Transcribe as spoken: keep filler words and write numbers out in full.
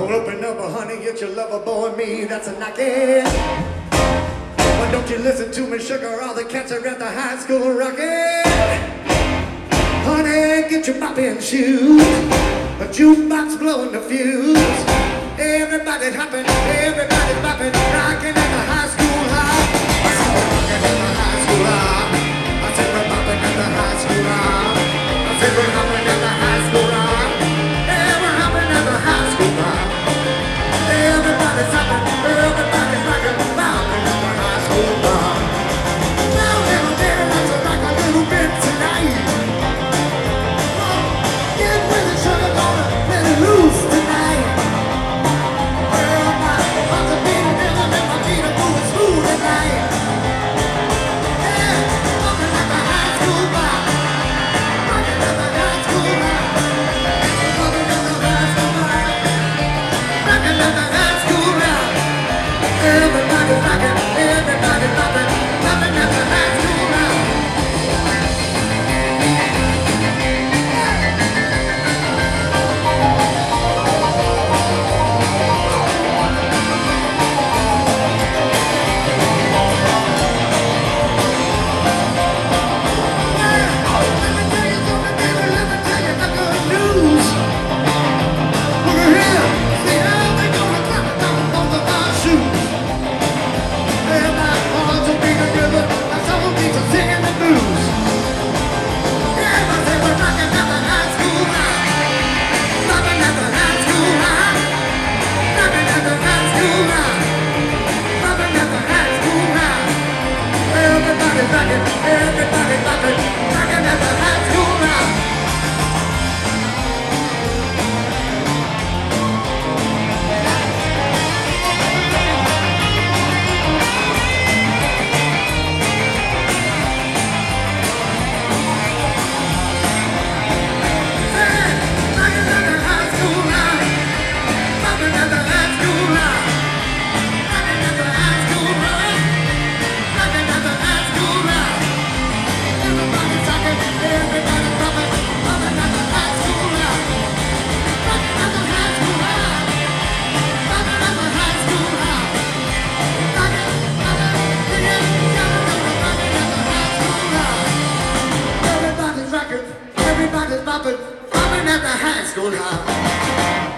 Well, open up, honey, get your lover boy and me, that's a knockin'. Why don't you listen to me, sugar? All the cats are at the high school rockin'. Honey, get your bopping shoes. A jukebox blowing the fuse. Everybody's hopping, everybody's bopping, rockin' at the high school high. I said we're rockin' at the high school high. I said we're bopping at the high school high. I said we're hopping at the high school high. Yeah, we're hopping at the high school high. Everybody's hopping, everybody's rockin', bopping at the high school high. Now, little baby, let's rock a little bit tonight. Get with it, sugar, gonna let it loose tonight. Well, my heart's a beating rhythm and my feet are moving smooth tonight. Yeah, rockin' at the high school bar. Rockin' at the high school bar. Rockin' at the high school bar. Rockin' at the high school bar. Everybody's rockin', everybody's boppin', boppin' at the high school bar. Everybody's rockin', everybody's rockin', rockin' at the high school now. Hey, rockin' at the high school now. Rockin' at the high school now. Rockin' at the high school now. Rockin' at the high school now. Everybody's rockin', everybody's poppin', poppin' at the high school now. Rockin' at the high school now. Rockin' at the high school now. Rockin', rockin', yeah, rockin' at the high school now. Everybody's rockin', everybody's poppin', poppin' at the high school now.